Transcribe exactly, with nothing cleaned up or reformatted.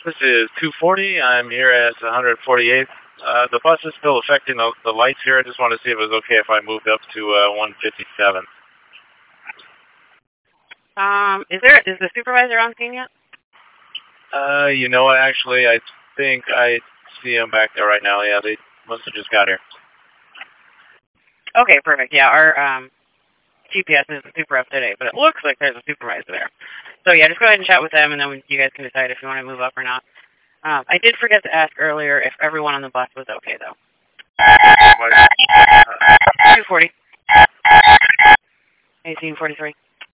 This is two forty. I'm here at one forty-eighth. Uh, the bus is still affecting the, the lights here. I just want to see if it was okay if I moved up to uh, one fifty-seven. Um, is there is the supervisor on scene yet? Uh, you know what? Actually, I think I see him back there right now. Yeah, they must have just got here. Okay, perfect. Yeah, our um, G P S isn't super up to date, but it looks like there's a supervisor there. So yeah, just go ahead and chat with them, and then you guys can decide if you want to move up or not. Um, I did forget to ask earlier if everyone on the bus was okay, though. two forty. eighteen forty-three.